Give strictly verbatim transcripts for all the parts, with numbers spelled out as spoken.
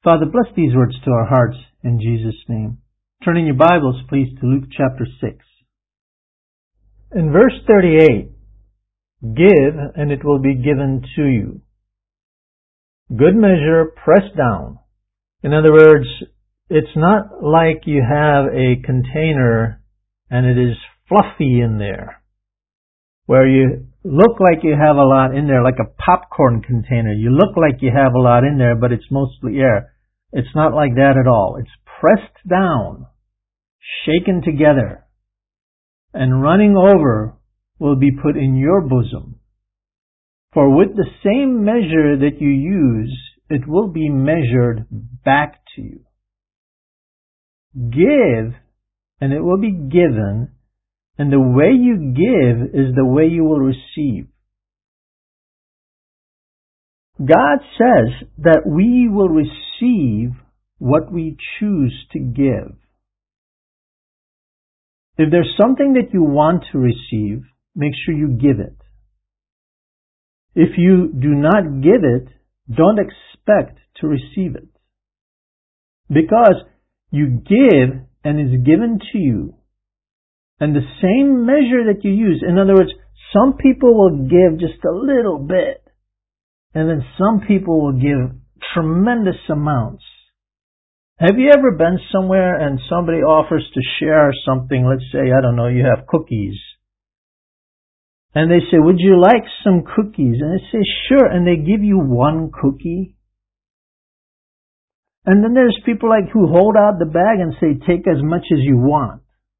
Father, bless these words to our hearts in Jesus' name. Turn in your Bibles, please, to Luke chapter six. In verse thirty-eight, give, and it will be given to you. Good measure, pressed down. In other words, it's not like you have a container and it is fluffy in there, where you look like you have a lot in there, like a popcorn container. You look like you have a lot in there, but it's mostly air. It's not like that at all. It's pressed down, shaken together, and running over will be put in your bosom. For with the same measure that you use, it will be measured back to you. Give, and it will be given, and the way you give is the way you will receive. God says that we will receive what we choose to give. If there's something that you want to receive, make sure you give it. If you do not give it, don't expect to receive it. Because you give and it's given to you. And the same measure that you use, in other words, some people will give just a little bit. And then some people will give tremendous amounts. Have you ever been somewhere and somebody offers to share something? Let's say, I don't know, you have cookies. And they say, would you like some cookies? And they say, sure. And they give you one cookie. And then there's people like who hold out the bag and say, take as much as you want.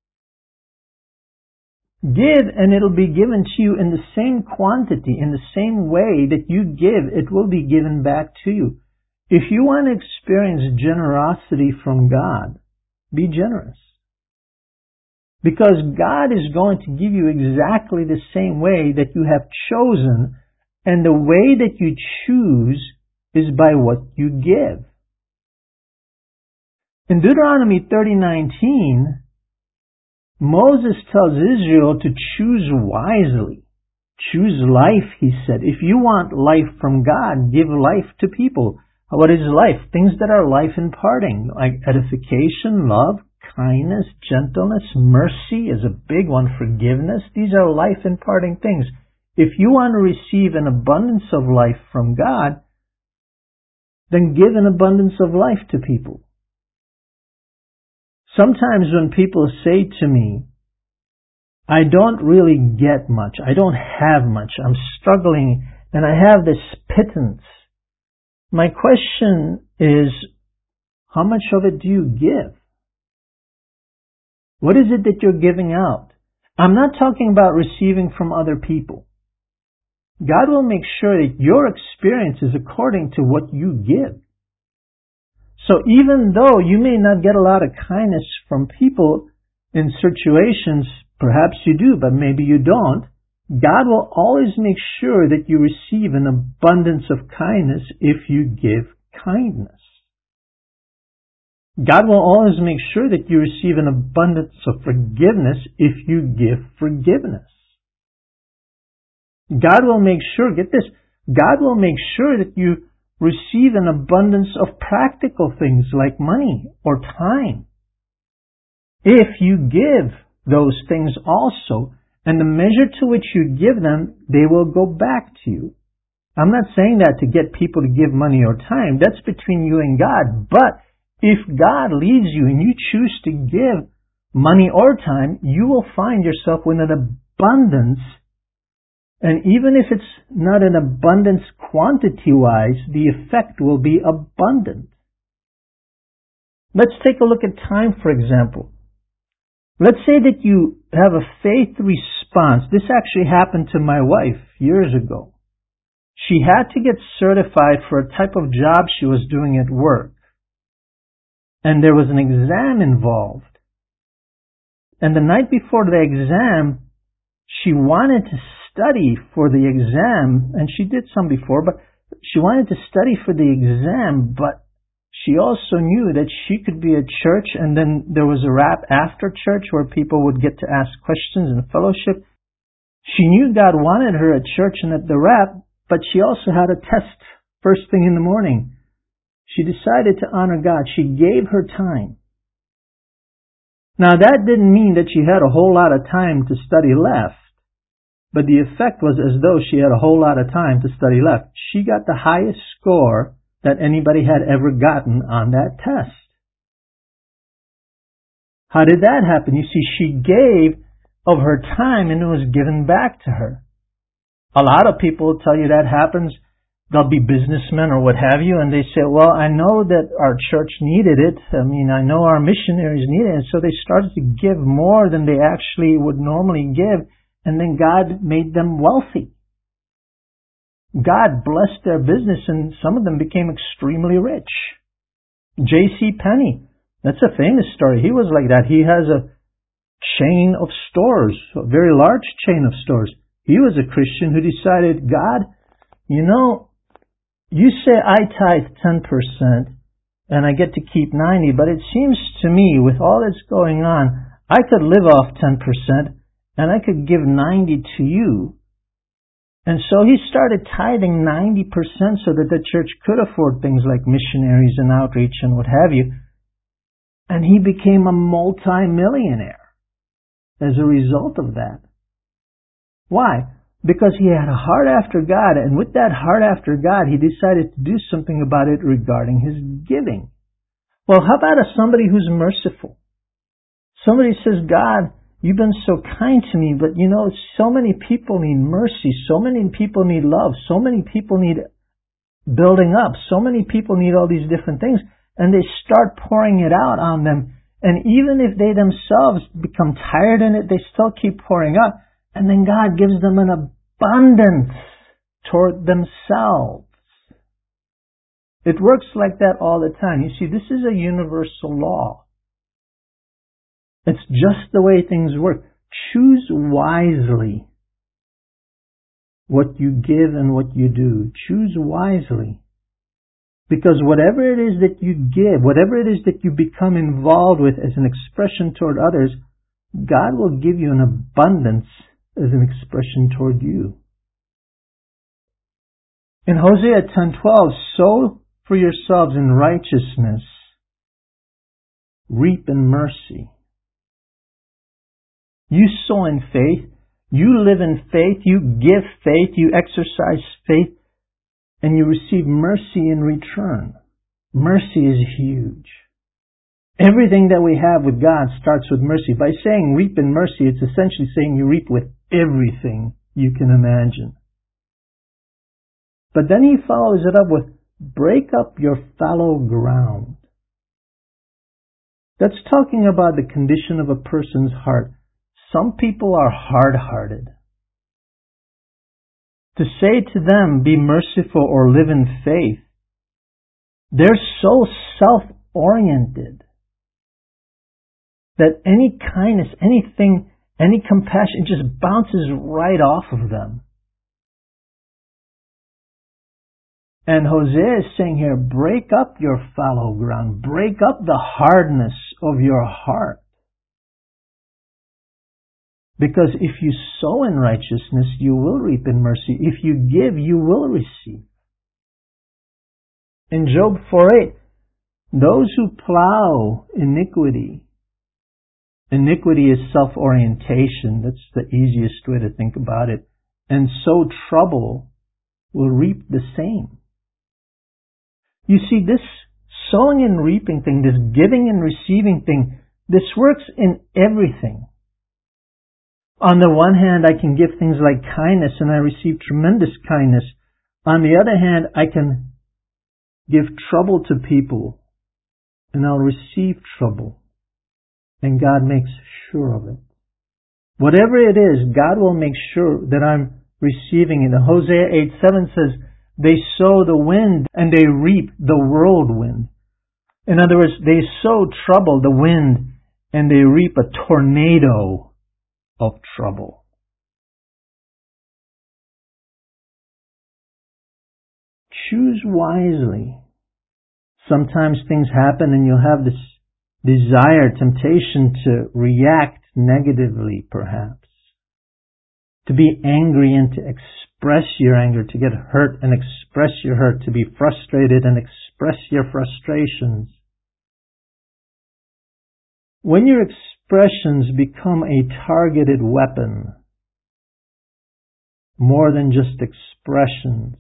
Give and it'll be given to you in the same quantity, in the same way that you give, it will be given back to you. If you want to experience generosity from God, be generous. Because God is going to give you exactly the same way that you have chosen, and the way that you choose is by what you give. In Deuteronomy thirty nineteen, Moses tells Israel to choose wisely. Choose life, he said. If you want life from God, give life to people. What is life? Things that are life imparting, like edification, love, kindness, gentleness, mercy is a big one, forgiveness. These are life imparting things. If you want to receive an abundance of life from God, then give an abundance of life to people. Sometimes when people say to me, I don't really get much, I don't have much, I'm struggling, and I have this pittance, my question is, how much of it do you give? What is it that you're giving out? I'm not talking about receiving from other people. God will make sure that your experience is according to what you give. So even though you may not get a lot of kindness from people in situations, perhaps you do, but maybe you don't, God will always make sure that you receive an abundance of kindness if you give kindness. God will always make sure that you receive an abundance of forgiveness if you give forgiveness. God will make sure, get this, God will make sure that you receive an abundance of practical things like money or time. If you give those things also, and the measure to which you give them, they will go back to you. I'm not saying that to get people to give money or time. That's between you and God. But if God leads you and you choose to give money or time, you will find yourself with an abundance. And even if it's not an abundance quantity-wise, the effect will be abundant. Let's take a look at time, for example. Let's say that you have a faith response. This actually happened to my wife years ago. She had to get certified for a type of job she was doing at work. And there was an exam involved. And the night before the exam, she wanted to study for the exam, and she did some before, but she wanted to study for the exam, but she also knew that she could be at church, and then there was a wrap after church where people would get to ask questions and fellowship. She knew God wanted her at church and at the wrap, but she also had a test first thing in the morning. She decided to honor God. She gave her time. Now that didn't mean that she had a whole lot of time to study left, but the effect was as though she had a whole lot of time to study left. She got the highest score that anybody had ever gotten on that test. How did that happen? You see, she gave of her time and it was given back to her. A lot of people tell you that happens. They'll be businessmen or what have you, and they say, well, I know that our church needed it. I mean, I know our missionaries needed it. And so they started to give more than they actually would normally give, and then God made them wealthy. God blessed their business, and some of them became extremely rich. J C Penney, that's a famous story. He was like that. He has a chain of stores, a very large chain of stores. He was a Christian who decided, God, you know, you say I tithe ten percent and I get to keep ninety, but it seems to me with all that's going on, I could live off ten percent and I could give ninety to you. And so he started tithing ninety percent so that the church could afford things like missionaries and outreach and what have you. And he became a multi-millionaire as a result of that. Why? Because he had a heart after God, and with that heart after God, he decided to do something about it regarding his giving. Well, how about a somebody who's merciful? Somebody says, God, you've been so kind to me, but you know, so many people need mercy, so many people need love, so many people need building up, so many people need all these different things, and they start pouring it out on them. And even if they themselves become tired in it, they still keep pouring out. And then God gives them an abundance toward themselves. It works like that all the time. You see, this is a universal law. It's just the way things work. Choose wisely what you give and what you do. Choose wisely. Because whatever it is that you give, whatever it is that you become involved with as an expression toward others, God will give you an abundance as an expression toward you. In Hosea ten twelve, sow for yourselves in righteousness, reap in mercy. You sow in faith, you live in faith, you give faith, you exercise faith, and you receive mercy in return. Mercy is huge. Everything that we have with God starts with mercy. By saying reap in mercy, it's essentially saying you reap with everything you can imagine. But then he follows it up with break up your fallow ground. That's talking about the condition of a person's heart. Some people are hard-hearted. To say to them, be merciful or live in faith, they're so self-oriented that any kindness, anything, any compassion just bounces right off of them. And Hosea is saying here, break up your fallow ground. Break up the hardness of your heart. Because if you sow in righteousness, you will reap in mercy. If you give, you will receive. In Job four eight, those who plow iniquity, iniquity is self-orientation. That's the easiest way to think about it. And sow trouble will reap the same. You see, this sowing and reaping thing, this giving and receiving thing, this works in everything. On the one hand, I can give things like kindness and I receive tremendous kindness. On the other hand, I can give trouble to people and I'll receive trouble. And God makes sure of it. Whatever it is, God will make sure that I'm receiving it. Hosea eight seven says, they sow the wind and they reap the whirlwind. In other words, they sow trouble, the wind, and they reap a tornado of trouble. Choose wisely. Sometimes things happen and you'll have this desire, temptation to react negatively, perhaps. To be angry and to express your anger, to get hurt and express your hurt, to be frustrated and express express your frustrations. When your expressions become a targeted weapon, more than just expressions,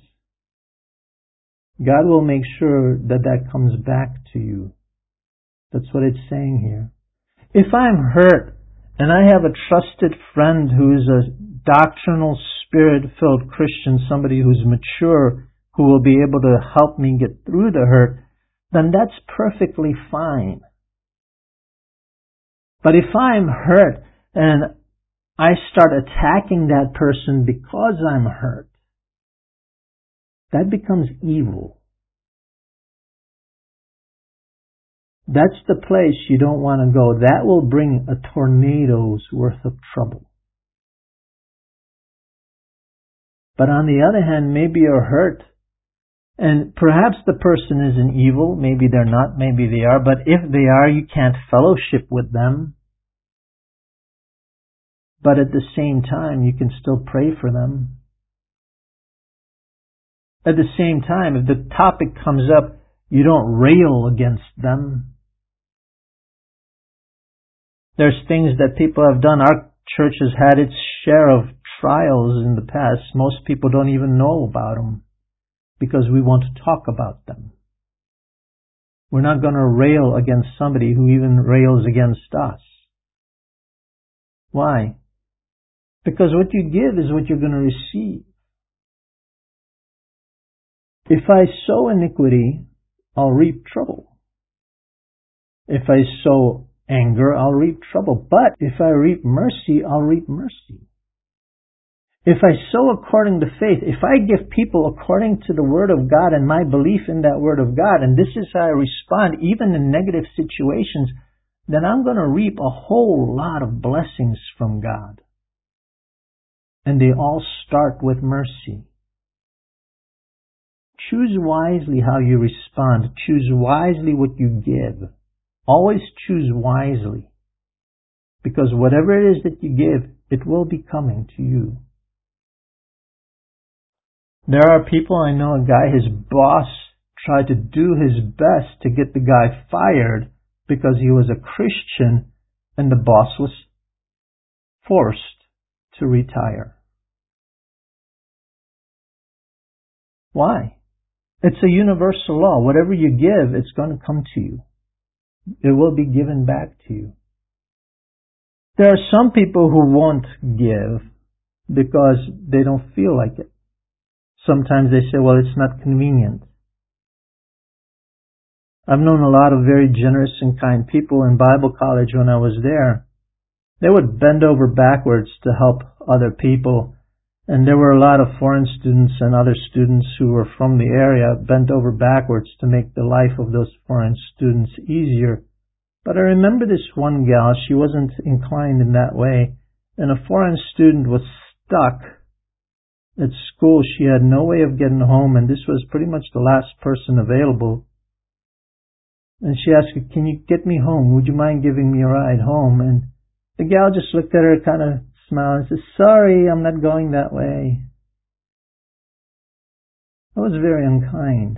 God will make sure that that comes back to you. That's what it's saying here. If I'm hurt and I have a trusted friend who is a doctrinal, spirit-filled Christian, somebody who's mature, who will be able to help me get through the hurt, then that's perfectly fine. But if I'm hurt and I start attacking that person because I'm hurt, that becomes evil. That's the place you don't want to go. That will bring a tornado's worth of trouble. But on the other hand, maybe you're hurt, and perhaps the person isn't evil. Maybe they're not, maybe they are. But if they are, you can't fellowship with them. But at the same time, you can still pray for them. At the same time, if the topic comes up, you don't rail against them. There's things that people have done. Our church has had its share of trials in the past. Most people don't even know about them because we want to talk about them. We're not going to rail against somebody who even rails against us. Why? Because what you give is what you're going to receive. If I sow iniquity, I'll reap trouble. If I sow anger, I'll reap trouble. But if I reap mercy, I'll reap mercy. If I sow according to faith, if I give people according to the Word of God and my belief in that Word of God, and this is how I respond even in negative situations, then I'm going to reap a whole lot of blessings from God. And they all start with mercy. Choose wisely how you respond. Choose wisely what you give. Always choose wisely. Because whatever it is that you give, it will be coming to you. There are people, I know a guy, his boss tried to do his best to get the guy fired because he was a Christian, and the boss was forced to retire. Why? It's a universal law. Whatever you give, it's going to come to you. It will be given back to you. There are some people who won't give because they don't feel like it. Sometimes they say, well, it's not convenient. I've known a lot of very generous and kind people in Bible college when I was there. They would bend over backwards to help other people. And there were a lot of foreign students and other students who were from the area bent over backwards to make the life of those foreign students easier. But I remember this one gal, she wasn't inclined in that way, and a foreign student was stuck at school. She had no way of getting home, and this was pretty much the last person available. And she asked her, can you get me home? Would you mind giving me a ride home? And the gal just looked at her, kind of smiled, and said, sorry, I'm not going that way. That was very unkind.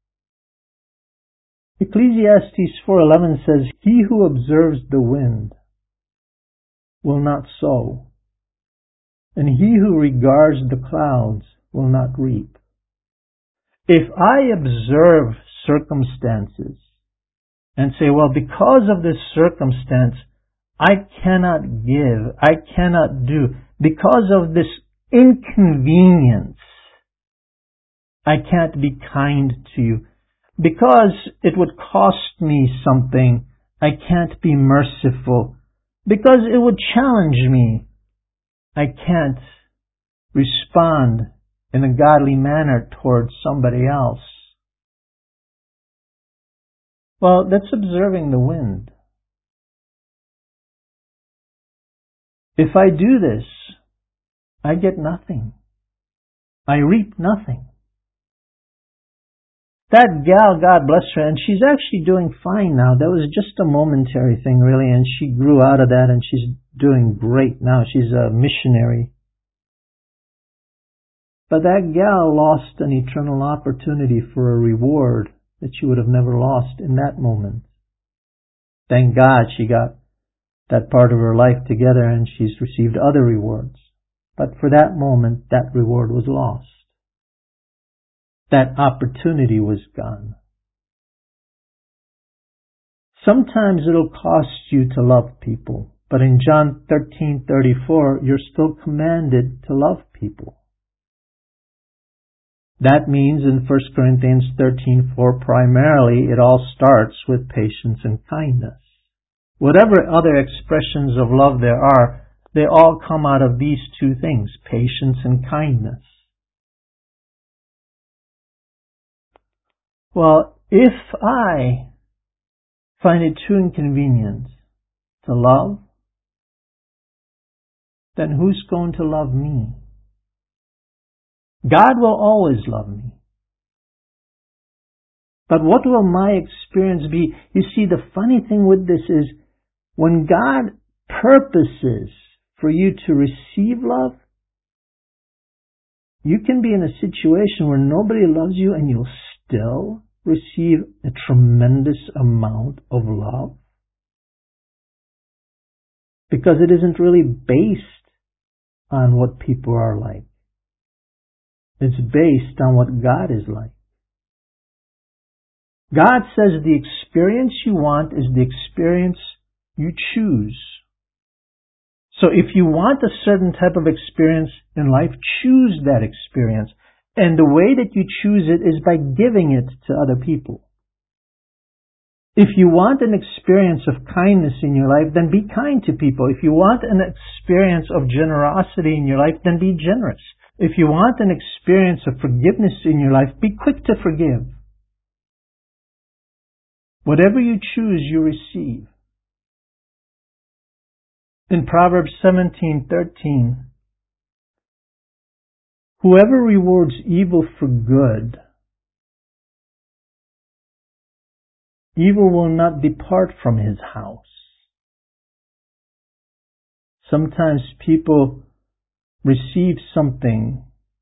Ecclesiastes four eleven says, he who observes the wind will not sow, and he who regards the clouds will not reap. If I observe circumstances and say, well, because of this circumstance, I cannot give, I cannot do, because of this inconvenience, I can't be kind to you. Because it would cost me something, I can't be merciful. Because it would challenge me, I can't respond in a godly manner towards somebody else. Well, that's observing the wind. If I do this, I get nothing. I reap nothing. That gal, God bless her, and she's actually doing fine now. That was just a momentary thing, really, and she grew out of that, and she's doing great now. She's a missionary. But that gal lost an eternal opportunity for a reward that she would have never lost in that moment. Thank God she got that part of her life together and she's received other rewards. But for that moment, that reward was lost. That opportunity was gone. Sometimes it'll cost you to love people, but in John thirteen thirty-four, you're still commanded to love people. That means in First Corinthians thirteen four, primarily it all starts with patience and kindness. Whatever other expressions of love there are, they all come out of these two things, patience and kindness. Well, if I find it too inconvenient to love, then who's going to love me? God will always love me. But what will my experience be? You see, the funny thing with this is, when God purposes for you to receive love, you can be in a situation where nobody loves you and you'll still receive a tremendous amount of love. Because it isn't really based on what people are like. It's based on what God is like. God says the experience you want is the experience you choose. So if you want a certain type of experience in life, choose that experience. And the way that you choose it is by giving it to other people. If you want an experience of kindness in your life, then be kind to people. If you want an experience of generosity in your life, then be generous. If you want an experience of forgiveness in your life, be quick to forgive. Whatever you choose, you receive. In Proverbs seventeen thirteen, whoever rewards evil for good, evil will not depart from his house. Sometimes people receive something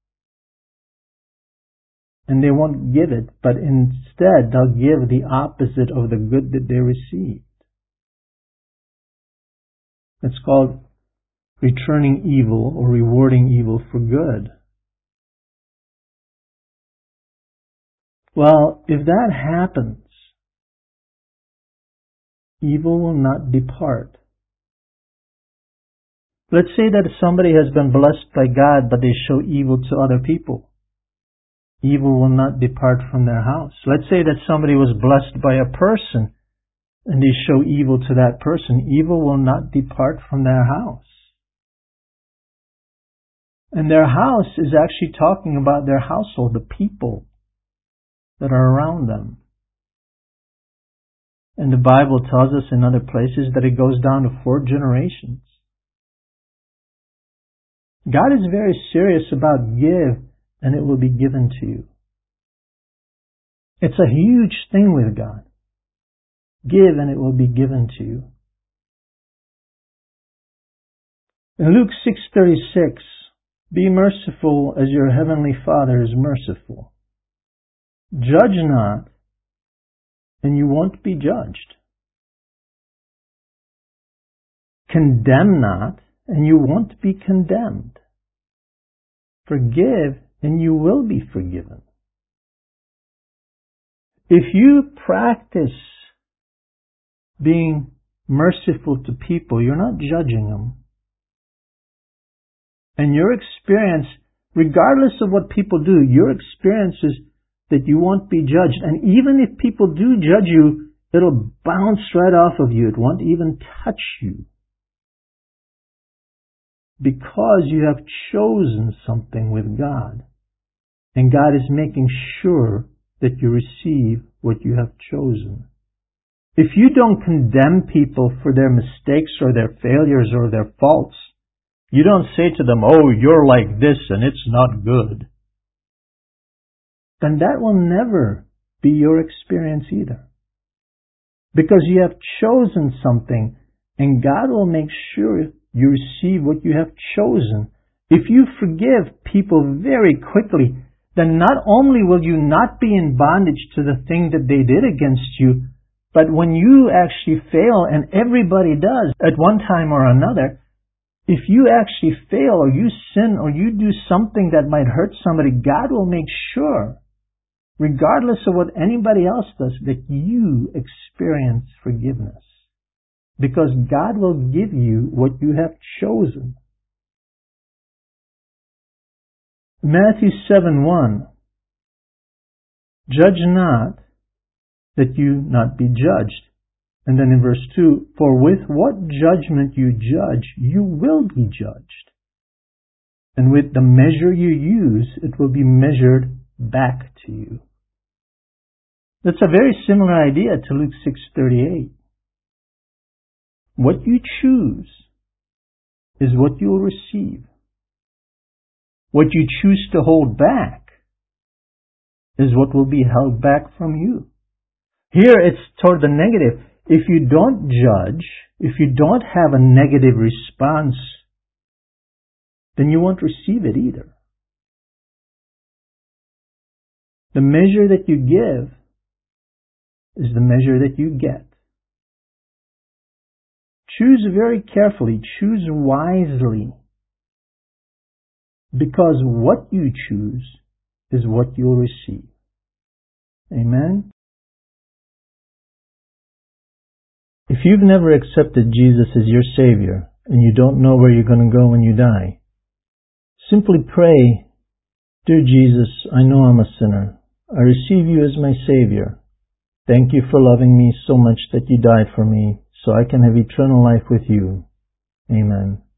and they won't give it, but instead they'll give the opposite of the good that they received. It's called returning evil or rewarding evil for good. Well, if that happens, evil will not depart. Let's say that somebody has been blessed by God, but they show evil to other people. Evil will not depart from their house. Let's say that somebody was blessed by a person, and they show evil to that person. Evil will not depart from their house. And their house is actually talking about their household, the people that are around them. And the Bible tells us in other places that it goes down to four generations. God is very serious about give and it will be given to you. It's a huge thing with God. Give and it will be given to you. In Luke six thirty-six, be merciful as your heavenly Father is merciful. Judge not, and you won't be judged. Condemn not, and you won't be condemned. Forgive, and you will be forgiven. If you practice being merciful to people, you're not judging them. And your experience, regardless of what people do, your experience is that you won't be judged. And even if people do judge you, it'll bounce right off of you. It won't even touch you. Because you have chosen something with God. And God is making sure that you receive what you have chosen. If you don't condemn people for their mistakes or their failures or their faults, you don't say to them, oh, you're like this and it's not good, then that will never be your experience either. Because you have chosen something and God will make sure you receive what you have chosen. If you forgive people very quickly, then not only will you not be in bondage to the thing that they did against you, but when you actually fail, and everybody does at one time or another, if you actually fail or you sin or you do something that might hurt somebody, God will make sure, regardless of what anybody else does, that you experience forgiveness. Because God will give you what you have chosen. Matthew seven one, judge not, that you not be judged. And then in verse two, for with what judgment you judge, you will be judged. And with the measure you use, it will be measured back to you. That's a very similar idea to Luke six thirty-eight. What you choose is what you will receive. What you choose to hold back is what will be held back from you. Here it's toward the negative. If you don't judge, if you don't have a negative response, then you won't receive it either. The measure that you give is the measure that you get. Choose very carefully, choose wisely, because what you choose is what you'll receive. Amen? If you've never accepted Jesus as your Savior, and you don't know where you're going to go when you die, simply pray, Dear Jesus, I know I'm a sinner. I receive you as my Savior. Thank you for loving me so much that you died for me, so I can have eternal life with you. Amen.